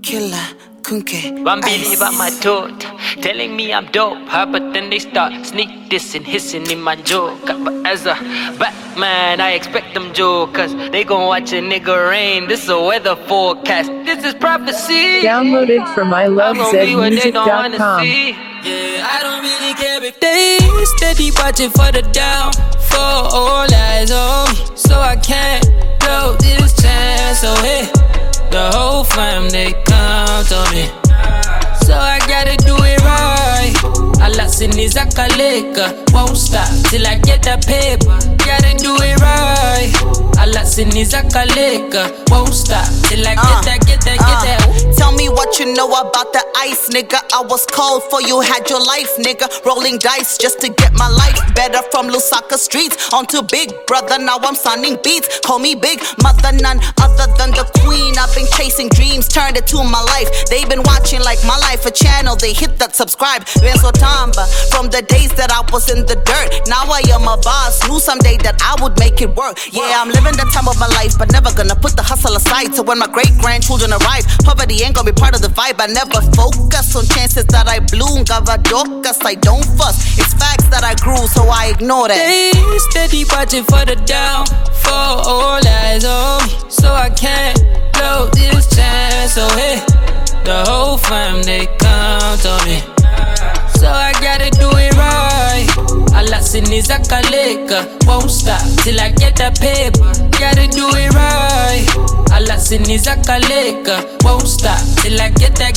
Killer, Kunke. One believe I'm my toad, telling me I'm dope, huh? But then they start sneak dissing, hissing in my joke. But as a Batman, I expect them jokers. They gon' watch a nigga rain. This a weather forecast. This is prophecy. Downloaded from ilovezmusic.com. Yeah, I don't really care if they steady watching for the down. For all eyes on me, so I can't blow this chance. So hey, the whole fam they count on me, so I gotta do it right. Allah sinizakaleka, won't stop till I get that paper. Gotta do it right. Allah sinizakaleka, won't stop till I get that. Tell me what you know about the ice, nigga. I was cold for you, had your life, nigga. Rolling dice just to get my life better. From Lusaka streets onto Big Brother, now I'm signing beats. Call me Big Mother, none other than the queen. I've been chasing dreams, turned it to my life. They've been watching like my life, a channel. They hit that subscribe. Benzo Tamba, from the days that I was in the dirt. Now I am a boss, knew someday that I would make it work. Yeah, I'm living the time of my life, but never gonna put the hustle aside. So when my great-grandchildren arrive, poverty ain't gonna be part of the vibe. I never focus on chances that I bloom. Gavadokas, I don't fuss. It's facts that I grew, so I ignore that. They steady watching for the down, for all eyes on me, so I can't blow this chance. So hey, the whole fam they count on me, so I gotta do it right. Allah sinizakaleka, won't stop till I get that paper. Gotta do it right. Allah sinizakaleka, won't stop till I get that.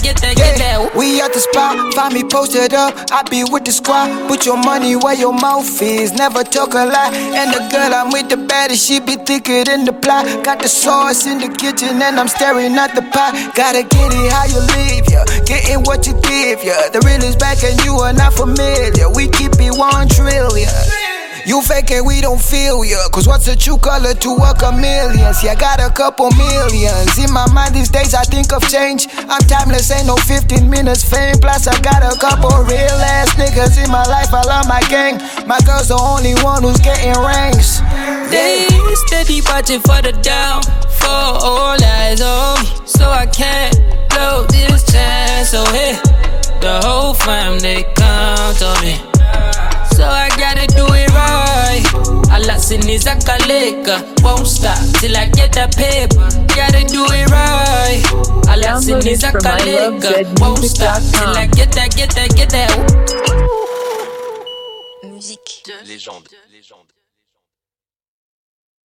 We at the spot, find me posted up. I be with the squad. Put your money where your mouth is, never talk a lie. And the girl I'm with the baddest, she be thicker than the plot. Got the sauce in the kitchen and I'm staring at the pot. Gotta get it how you live, yeah. Getting what you give, yeah. The real is back and you are not familiar. We keep it 1 trillion. You fake it, we don't feel ya. Cause what's a true color to a chameleon? See, I got a couple millions. In my mind these days I think of change. I'm timeless, ain't no 15 minutes fame. Plus I got a couple real ass niggas in my life. I love my gang. My girl's the only one who's getting ranks. They steady watching for the down, for all eyes on me, so I can't blow this chance. So hey, the whole fam they count on me, so I gotta do it right. Allah sinizakaleka, won't stop till I get that paper. Gotta do it right. Allah sinizakaleka, won't stop till I get that. Musique. Légende.